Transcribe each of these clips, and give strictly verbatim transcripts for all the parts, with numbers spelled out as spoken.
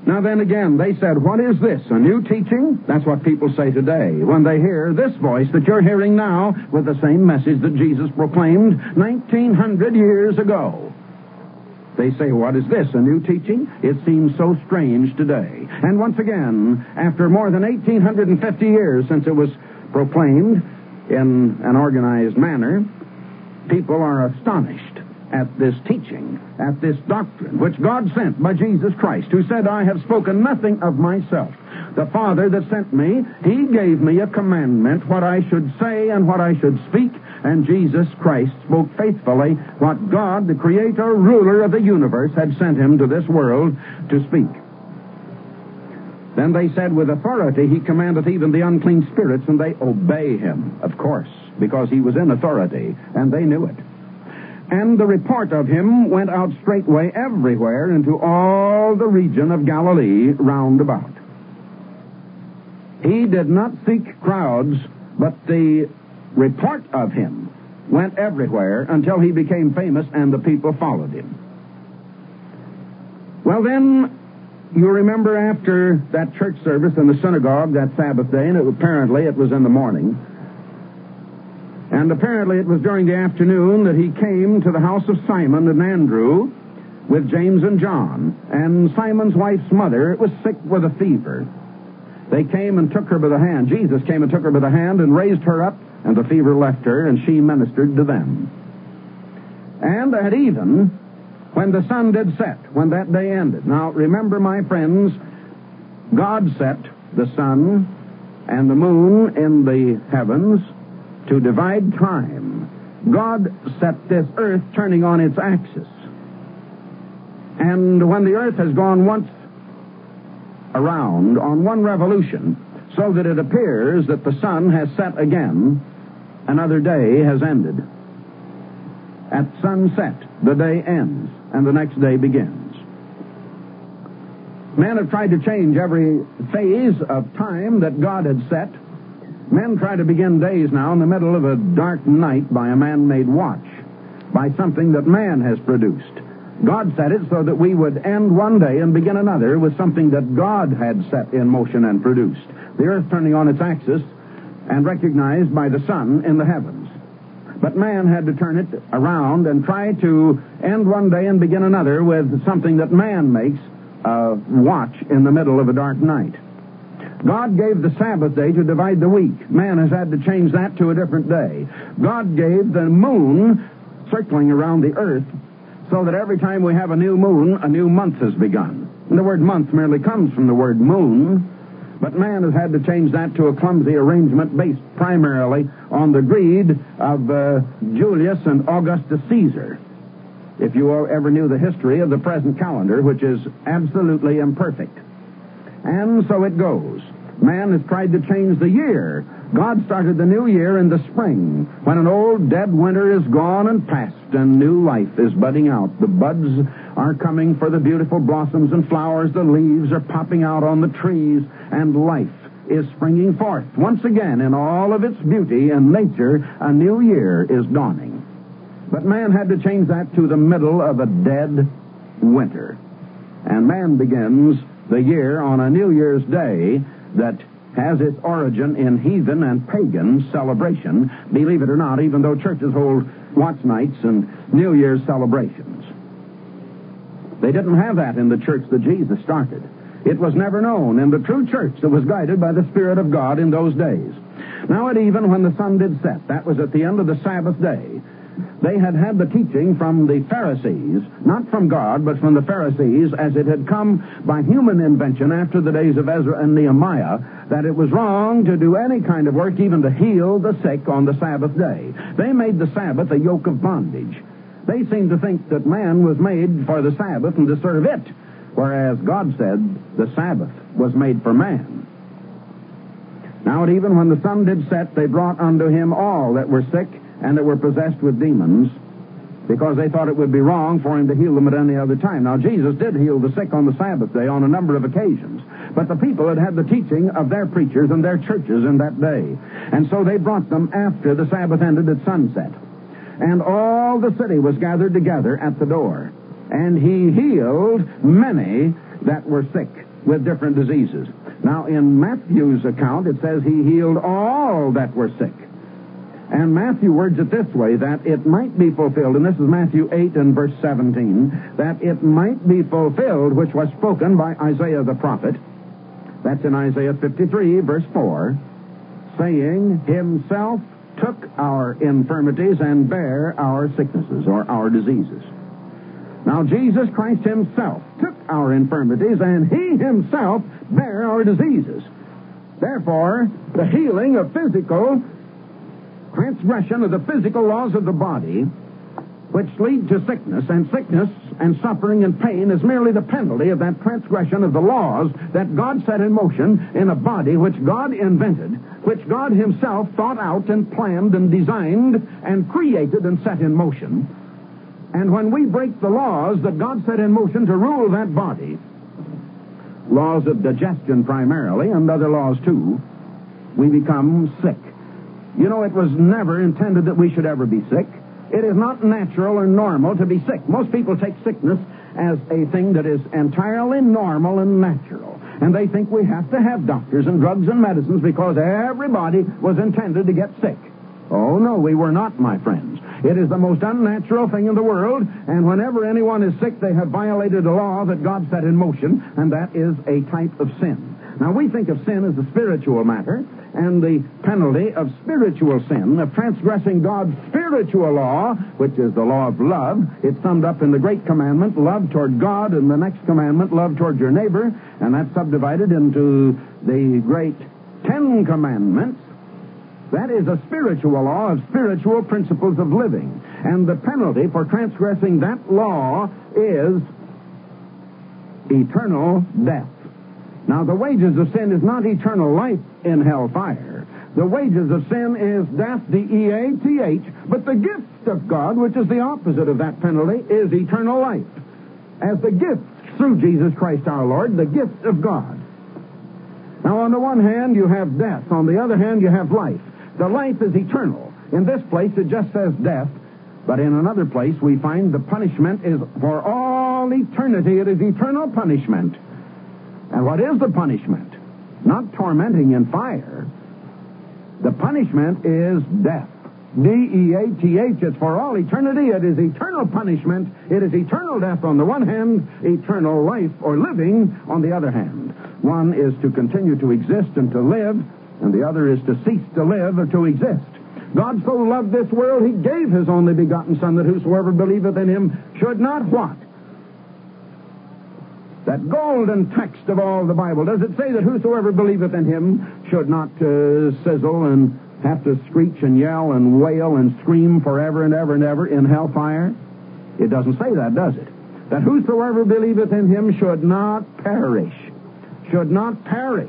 Now then again, they said, what is this, a new teaching? That's what people say today when they hear this voice that you're hearing now with the same message that Jesus proclaimed nineteen hundred years ago. They say, what is this, a new teaching? It seems so strange today. And once again, after more than one thousand eight hundred fifty years since it was proclaimed in an organized manner, people are astonished at this teaching, at this doctrine, which God sent by Jesus Christ, who said, I have spoken nothing of myself. The Father that sent me, He gave me a commandment, what I should say and what I should speak, and Jesus Christ spoke faithfully what God, the Creator, ruler of the universe, had sent Him to this world to speak. Then they said, with authority He commandeth even the unclean spirits, and they obey Him, of course, because He was in authority, and they knew it. And the report of Him went out straightway everywhere into all the region of Galilee round about. He did not seek crowds, but the report of Him went everywhere until He became famous and the people followed Him. Well then, you remember after that church service in the synagogue that Sabbath day, and it, apparently it was in the morning, and apparently it was during the afternoon that He came to the house of Simon and Andrew with James and John. And Simon's wife's mother was sick with a fever. They came and took her by the hand. Jesus came and took her by the hand and raised her up, and the fever left her, and she ministered to them. And at even, when the sun did set, when that day ended. Now, remember, my friends, God set the sun and the moon in the heavens to divide time. God set this earth turning on its axis. And when the earth has gone once around on one revolution, so that it appears that the sun has set again, another day has ended. At sunset, the day ends, and the next day begins. Men have tried to change every phase of time that God had set. Men try to begin days now in the middle of a dark night by a man-made watch, by something that man has produced. God set it so that we would end one day and begin another with something that God had set in motion and produced. The earth turning on its axis and recognized by the sun in the heavens. But man had to turn it around and try to end one day and begin another with something that man makes, a watch in the middle of a dark night. God gave the Sabbath day to divide the week. Man has had to change that to a different day. God gave the moon circling around the earth so that every time we have a new moon, a new month has begun. And the word month merely comes from the word moon, but man has had to change that to a clumsy arrangement based primarily on the greed of uh, Julius and Augustus Caesar. If you ever knew the history of the present calendar, which is absolutely imperfect. And so it goes. Man has tried to change the year. God started the new year in the spring, when an old dead winter is gone and past, and new life is budding out. The buds are coming for the beautiful blossoms and flowers. The leaves are popping out on the trees, and life is springing forth. Once again, in all of its beauty and nature, a new year is dawning. But man had to change that to the middle of a dead winter. And man begins the year on a New Year's Day that has its origin in heathen and pagan celebration, believe it or not, even though churches hold watch nights and New Year's celebrations. They didn't have that in the church that Jesus started. It was never known in the true church that was guided by the Spirit of God in those days. Now at even, when the sun did set, that was at the end of the Sabbath day, they had had the teaching from the Pharisees, not from God, but from the Pharisees, as it had come by human invention after the days of Ezra and Nehemiah, that it was wrong to do any kind of work, even to heal the sick on the Sabbath day. They made the Sabbath a yoke of bondage. They seemed to think that man was made for the Sabbath and to serve it, whereas God said the Sabbath was made for man. Now at even, when the sun did set, they brought unto him all that were sick and that were possessed with demons, because they thought it would be wrong for him to heal them at any other time. Now, Jesus did heal the sick on the Sabbath day on a number of occasions, but the people had had the teaching of their preachers and their churches in that day, and so they brought them after the Sabbath ended at sunset. And all the city was gathered together at the door, and he healed many that were sick with different diseases. Now, in Matthew's account, it says he healed all that were sick. And Matthew words it this way, that it might be fulfilled, and this is Matthew eight and verse seventeen, that it might be fulfilled which was spoken by Isaiah the prophet. That's in Isaiah fifty-three, verse four, saying, himself took our infirmities and bare our sicknesses, or our diseases. Now, Jesus Christ himself took our infirmities, and he himself bare our diseases. Therefore, the healing of physical transgression of the physical laws of the body, which lead to sickness, and sickness and suffering and pain is merely the penalty of that transgression of the laws that God set in motion in a body which God invented, which God himself thought out and planned and designed and created and set in motion. And when we break the laws that God set in motion to rule that body, laws of digestion primarily, and other laws too, we become sick. You know, it was never intended that we should ever be sick. It is not natural or normal to be sick. Most people take sickness as a thing that is entirely normal and natural. And they think we have to have doctors and drugs and medicines because everybody was intended to get sick. Oh, no, we were not, my friends. It is the most unnatural thing in the world, and whenever anyone is sick, they have violated a law that God set in motion, and that is a type of sin. Now, we think of sin as a spiritual matter, and the penalty of spiritual sin, of transgressing God's spiritual law, which is the law of love. It's summed up in the great commandment, love toward God, and the next commandment, love toward your neighbor, and that's subdivided into the great Ten Commandments. That is a spiritual law of spiritual principles of living. And the penalty for transgressing that law is eternal death. Now, the wages of sin is not eternal life in hellfire. The wages of sin is death, D E A T H, but the gift of God, which is the opposite of that penalty, is eternal life. As the gift through Jesus Christ our Lord, the gift of God. Now, on the one hand, you have death. On the other hand, you have life. The life is eternal. In this place, it just says death, but in another place, we find the punishment is for all eternity. It is eternal punishment. And what is the punishment? Not tormenting in fire. The punishment is death. D E A T H. It's for all eternity. It is eternal punishment. It is eternal death on the one hand, eternal life or living on the other hand. One is to continue to exist and to live, and the other is to cease to live or to exist. God so loved this world, he gave his only begotten Son, that whosoever believeth in him should not what? That golden text of all the Bible. Does it say that whosoever believeth in him should not uh, sizzle and have to screech and yell and wail and scream forever and ever and ever in hellfire? It doesn't say that, does it? That whosoever believeth in him should not perish. Should not perish.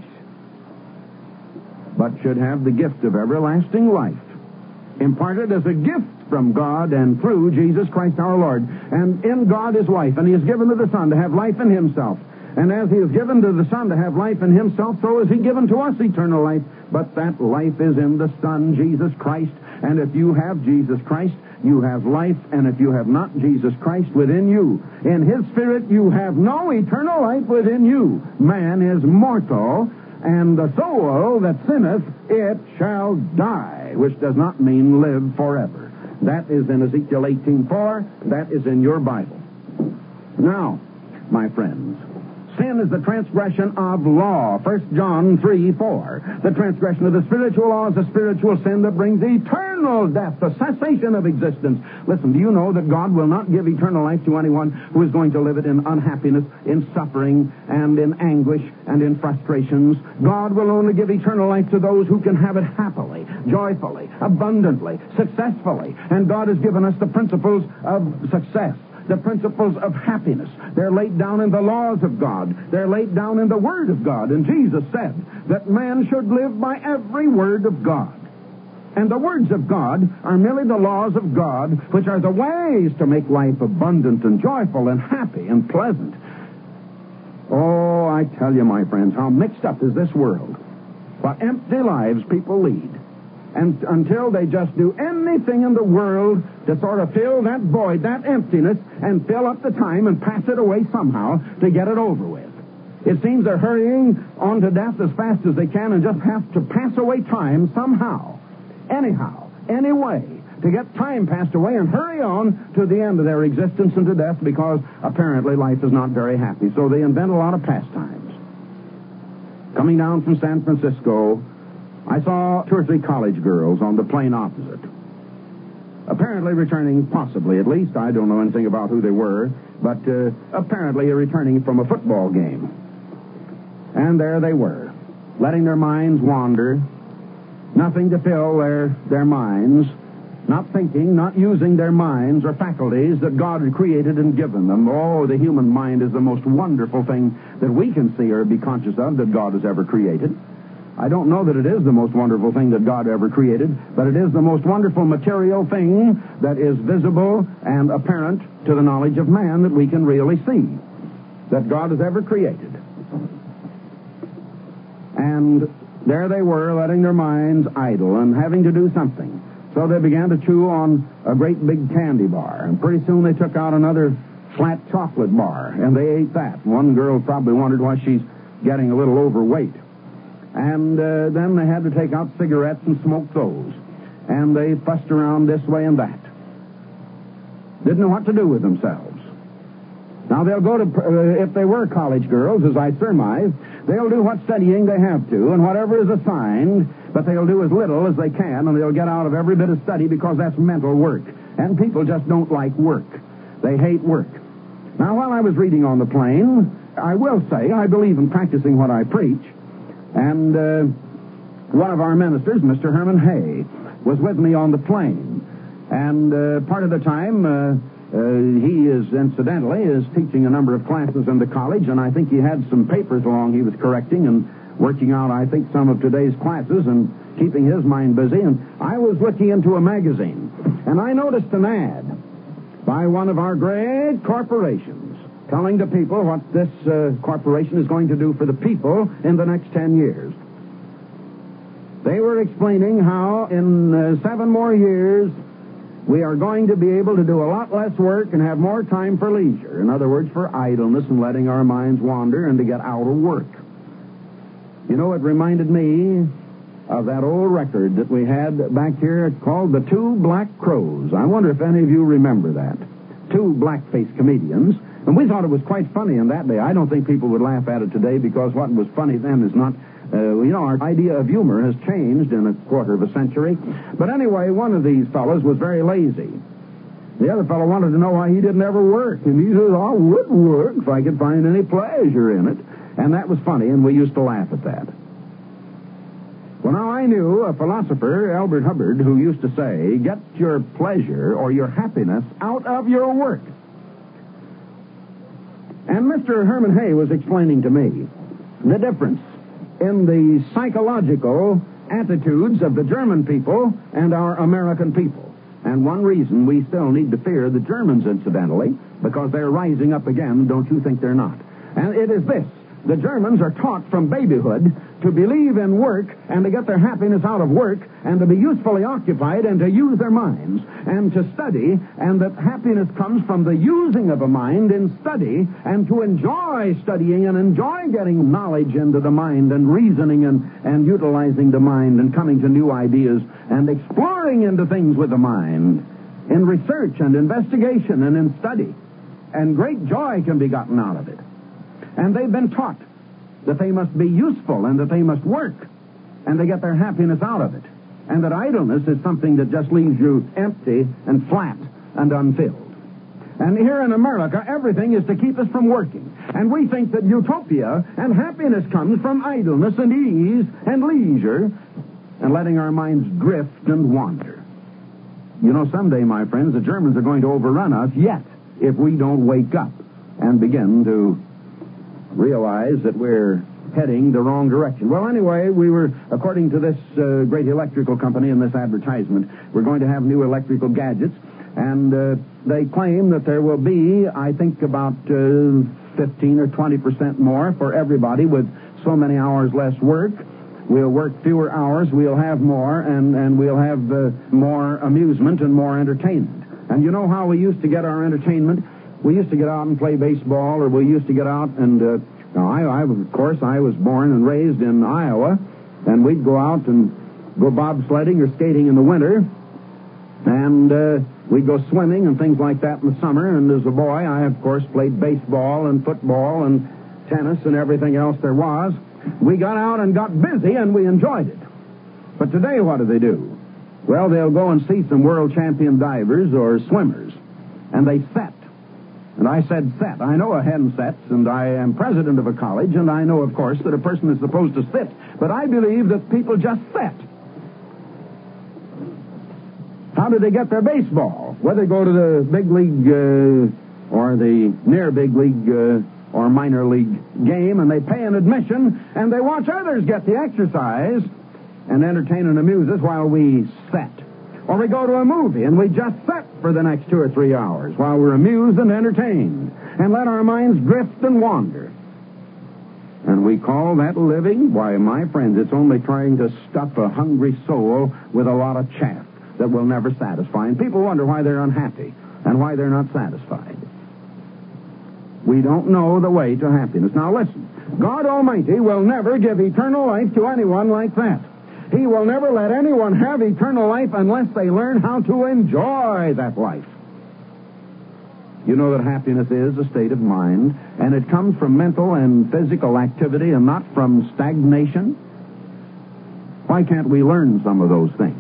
But should have the gift of everlasting life, imparted as a gift from God and through Jesus Christ our Lord. And in God is life, and he has given to the Son to have life in himself. And as he has given to the Son to have life in himself, so has he given to us eternal life. But that life is in the Son, Jesus Christ. And if you have Jesus Christ, you have life. And if you have not Jesus Christ within you, in his Spirit, you have no eternal life within you. Man is mortal, and the soul that sinneth, it shall die, which does not mean live forever. That is in Ezekiel eighteen four. That is in your Bible. Now, my friends, sin is the transgression of law. First John three four. The transgression of the spiritual law is a spiritual sin that brings eternal death, the cessation of existence. Listen, do you know that God will not give eternal life to anyone who is going to live it in unhappiness, in suffering, and in anguish, and in frustrations? God will only give eternal life to those who can have it happily, joyfully, abundantly, successfully. And God has given us the principles of success, the principles of happiness. They're laid down in the laws of God. They're laid down in the Word of God. And Jesus said that man should live by every word of God. And the words of God are merely the laws of God, which are the ways to make life abundant and joyful and happy and pleasant. Oh, I tell you, my friends, how mixed up is this world. What empty lives people lead. And until they just do anything in the world to sort of fill that void, that emptiness, and fill up the time and pass it away somehow to get it over with. It seems they're hurrying on to death as fast as they can and just have to pass away time somehow, anyhow, any way, to get time passed away and hurry on to the end of their existence and to death, because apparently life is not very happy. So they invent a lot of pastimes. Coming down from San Francisco, I saw two or three college girls on the plane opposite. Apparently returning, possibly at least, I don't know anything about who they were, but uh, apparently returning from a football game. And there they were, letting their minds wander, nothing to fill their, their minds, not thinking, not using their minds or faculties that God had created and given them. Oh, the human mind is the most wonderful thing that we can see or be conscious of that God has ever created. I don't know that it is the most wonderful thing that God ever created, but it is the most wonderful material thing that is visible and apparent to the knowledge of man that we can really see, that God has ever created. And there they were, letting their minds idle and having to do something. So they began to chew on a great big candy bar, and pretty soon they took out another flat chocolate bar, and they ate that. One girl probably wondered why she's getting a little overweight. And uh, then they had to take out cigarettes and smoke those. And they fussed around this way and that. Didn't know what to do with themselves. Now, they'll go to, uh, if they were college girls, as I surmise, they'll do what studying they have to, and whatever is assigned, but they'll do as little as they can, and they'll get out of every bit of study because that's mental work. And people just don't like work. They hate work. Now, while I was reading on the plane, I will say I believe in practicing what I preach. And uh, one of our ministers, Mister Herman Hay, was with me on the plane. And uh, part of the time, uh, uh, he is, incidentally, is teaching a number of classes in the college, and I think he had some papers along he was correcting and working out, I think, some of today's classes and keeping his mind busy. And I was looking into a magazine, and I noticed an ad by one of our great corporations, telling the people what this uh, corporation is going to do for the people in the next ten years. They were explaining how in uh, seven more years we are going to be able to do a lot less work and have more time for leisure. In other words, for idleness and letting our minds wander and to get out of work. You know, it reminded me of that old record that we had back here called The Two Black Crows. I wonder if any of you remember that. Two black-faced comedians. And we thought it was quite funny in that day. I don't think people would laugh at it today because what was funny then is not, uh, you know, our idea of humor has changed in a quarter of a century. But anyway, one of these fellows was very lazy. The other fellow wanted to know why he didn't ever work. And he says, I would work if I could find any pleasure in it. And that was funny, and we used to laugh at that. Well, now I knew a philosopher, Albert Hubbard, who used to say, get your pleasure or your happiness out of your work. And Mister Herman Hay was explaining to me the difference in the psychological attitudes of the German people and our American people. And one reason we still need to fear the Germans, incidentally, because they're rising up again, don't you think they're not? And it is this. The Germans are taught from babyhood to believe in work and to get their happiness out of work and to be usefully occupied and to use their minds and to study, and that happiness comes from the using of a mind in study and to enjoy studying and enjoy getting knowledge into the mind and reasoning and, and utilizing the mind and coming to new ideas and exploring into things with the mind in research and investigation and in study. And great joy can be gotten out of it. And they've been taught that they must be useful and that they must work and they get their happiness out of it. And that idleness is something that just leaves you empty and flat and unfilled. And here in America, everything is to keep us from working. And we think that utopia and happiness comes from idleness and ease and leisure and letting our minds drift and wander. You know, someday, my friends, the Germans are going to overrun us yet if we don't wake up and begin to realize that we're heading the wrong direction. Well, anyway, we were, according to this uh, great electrical company in this advertisement, we're going to have new electrical gadgets, and uh, they claim that there will be, I think, about uh, fifteen or twenty percent more for everybody with so many hours less work. We'll work fewer hours, we'll have more, and, and we'll have uh, more amusement and more entertainment. And you know how we used to get our entertainment? We used to get out and play baseball, or we used to get out and uh, Now, I, I, of course, I was born and raised in Iowa, and we'd go out and go bobsledding or skating in the winter, and uh, we'd go swimming and things like that in the summer. And as a boy, I, of course, played baseball and football and tennis and everything else there was. We got out and got busy, and we enjoyed it. But today, what do they do? Well, they'll go and see some world champion divers or swimmers, and they set. And I said set. I know a hen sets, and I am president of a college, and I know, of course, that a person is supposed to sit. But I believe that people just set. How do they get their baseball? Well, they go to the big league uh, or the near big league uh, or minor league game, and they pay an admission, and they watch others get the exercise and entertain and amuse us while we set. Or we go to a movie, and we just set for the next two or three hours while we're amused and entertained and let our minds drift and wander. And we call that living? Why, my friends, it's only trying to stuff a hungry soul with a lot of chaff that will never satisfy. And people wonder why they're unhappy and why they're not satisfied. We don't know the way to happiness. Now listen, God Almighty will never give eternal life to anyone like that. He will never let anyone have eternal life unless they learn how to enjoy that life. You know that happiness is a state of mind, and it comes from mental and physical activity and not from stagnation. Why can't we learn some of those things?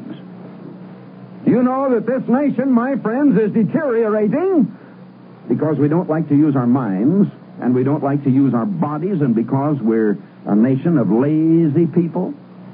You know that this nation, my friends, is deteriorating because we don't like to use our minds, and we don't like to use our bodies, and because we're a nation of lazy people.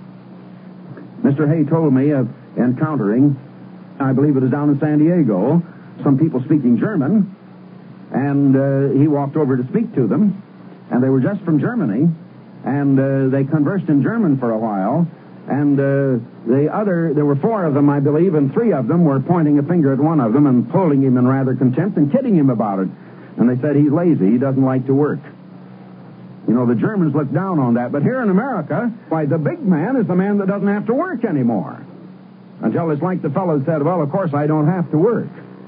Mister Hay told me of encountering, I believe it was down in San Diego, some people speaking German, and uh, he walked over to speak to them, and they were just from Germany, and uh, they conversed in German for a while, and uh, the other, there were four of them, I believe, and three of them were pointing a finger at one of them and pulling him in rather contempt and kidding him about it. And they said he's lazy, he doesn't like to work. You know, the Germans look down on that. But here in America, why, the big man is the man that doesn't have to work anymore. Until it's like the fellow said, well, of course, I don't have to work.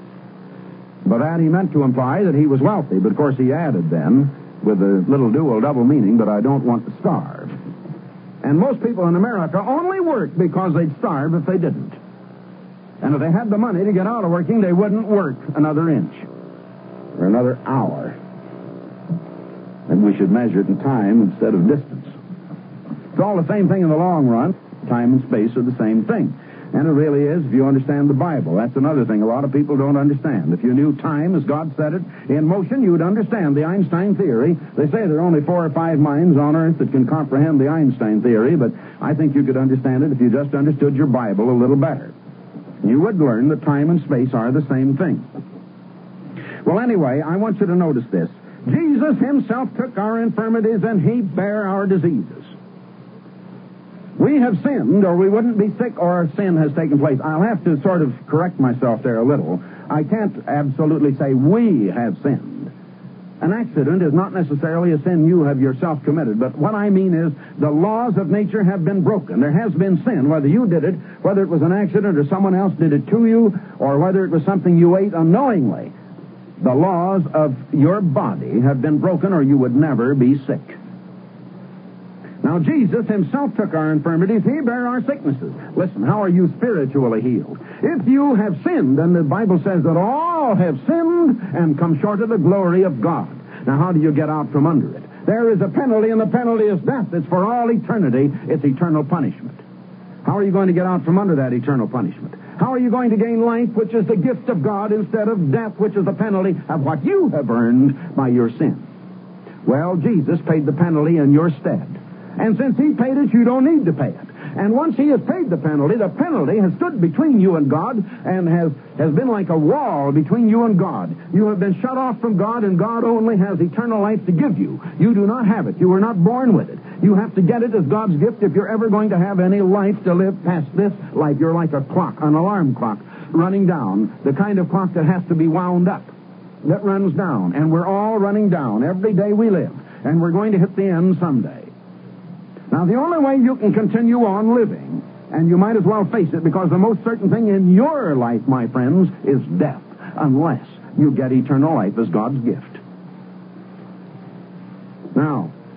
By that, he meant to imply that he was wealthy. But, of course, he added then, with a little dual double meaning, but I don't want to starve. And most people in America only work because they'd starve if they didn't. And if they had the money to get out of working, they wouldn't work another inch or another hour. And we should measure it in time instead of distance. It's all the same thing in the long run. Time and space are the same thing. And it really is if you understand the Bible. That's another thing a lot of people don't understand. If you knew time as God set it in motion, you would understand the Einstein theory. They say there are only four or five minds on earth that can comprehend the Einstein theory, but I think you could understand it if you just understood your Bible a little better. You would learn that time and space are the same thing. Well, anyway, I want you to notice this. Jesus himself took our infirmities and he bare our diseases. We have sinned, or we wouldn't be sick, or sin has taken place. I'll have to sort of correct myself there a little. I can't absolutely say we have sinned. An accident is not necessarily a sin you have yourself committed, but what I mean is the laws of nature have been broken. There has been sin, whether you did it, whether it was an accident or someone else did it to you, or whether it was something you ate unknowingly. The laws of your body have been broken, or you would never be sick. Now, Jesus himself took our infirmities. He bare our sicknesses. Listen, how are you spiritually healed? If you have sinned, and the Bible says that all have sinned and come short of the glory of God. Now, how do you get out from under it? There is a penalty, and the penalty is death. It's for all eternity. It's eternal punishment. How are you going to get out from under that eternal punishment? How are you going to gain life, which is the gift of God, instead of death, which is the penalty of what you have earned by your sin? Well, Jesus paid the penalty in your stead. And since he paid it, you don't need to pay it. And once he has paid the penalty, the penalty has stood between you and God and has, has been like a wall between you and God. You have been shut off from God, and God only has eternal life to give you. You do not have it. You were not born with it. You have to get it as God's gift if you're ever going to have any life to live past this life. You're like a clock, an alarm clock, running down, the kind of clock that has to be wound up, that runs down. And we're all running down every day we live. And we're going to hit the end someday. Now, the only way you can continue on living, and you might as well face it, because the most certain thing in your life, my friends, is death, unless you get eternal life as God's gift. Now,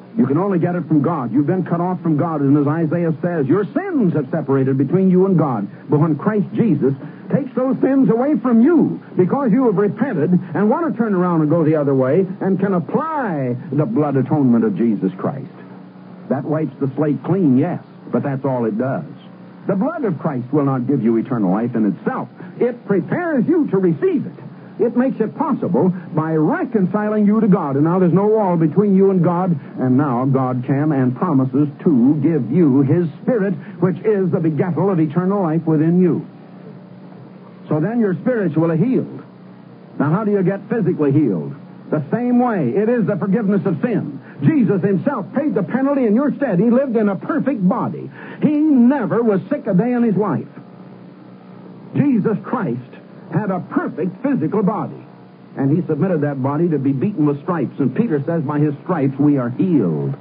You can only get it from God. You've been cut off from God, and as Isaiah says, your sins have separated between you and God. But when Christ Jesus takes those sins away from you because you have repented and want to turn around and go the other way and can apply the blood atonement of Jesus Christ, that wipes the slate clean, yes, but that's all it does. The blood of Christ will not give you eternal life in itself. It prepares you to receive it. It makes it possible by reconciling you to God. And now there's no wall between you and God, and now God can and promises to give you His Spirit, which is the begettal of eternal life within you. So then you're spiritually healed. Now how do you get physically healed? The same way. It is the forgiveness of sin. Jesus himself paid the penalty in your stead. He lived in a perfect body. He never was sick a day in his life. Jesus Christ had a perfect physical body. And he submitted that body to be beaten with stripes. And Peter says, by his stripes we are healed.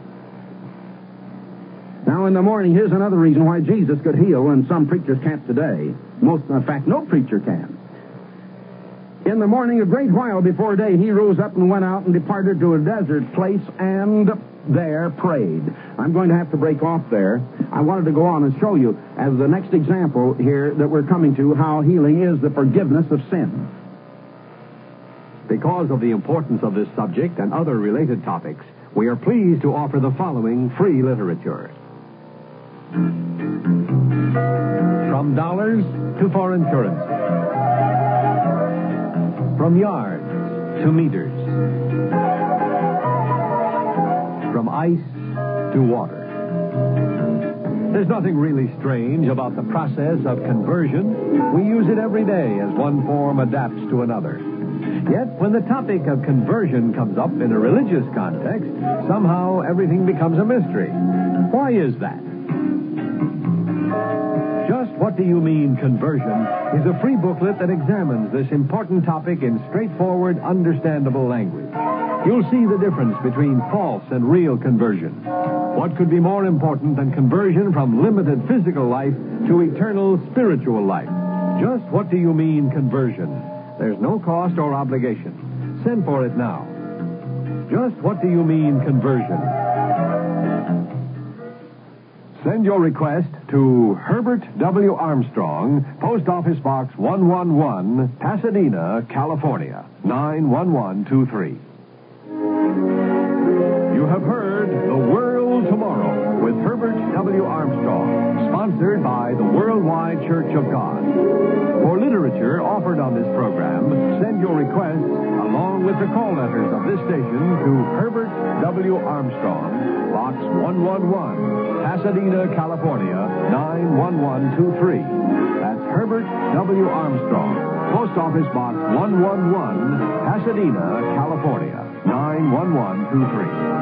Now in the morning, here's another reason why Jesus could heal, and some preachers can't today. Most, in fact, no preacher can. In the morning, a great while before day, he rose up and went out and departed to a desert place and there prayed. I'm going to have to break off there. I wanted to go on and show you, as the next example here that we're coming to, how healing is the forgiveness of sin. Because of the importance of this subject and other related topics, we are pleased to offer the following free literature. From dollars to foreign currency. From yards to meters. From ice to water. There's nothing really strange about the process of conversion. We use it every day as one form adapts to another. Yet, when the topic of conversion comes up in a religious context, somehow everything becomes a mystery. Why is that? Just What Do You Mean, Conversion is a free booklet that examines this important topic in straightforward, understandable language. You'll see the difference between false and real conversion. What could be more important than conversion from limited physical life to eternal spiritual life? Just What Do You Mean, Conversion? There's no cost or obligation. Send for it now. Just What Do You Mean, Conversion? Send your request to Herbert W. Armstrong, Post Office Box one one one, Pasadena, California, nine one one two three. You have heard The World Tomorrow with Herbert W. Armstrong, sponsored by the Worldwide Church of God. For literature offered on this program, send your requests along with the call letters of this station to Herbert W. Armstrong, Box one one one, Pasadena, California, nine one one two three. That's Herbert W. Armstrong, Post Office Box one one one, Pasadena, California, nine one one two three.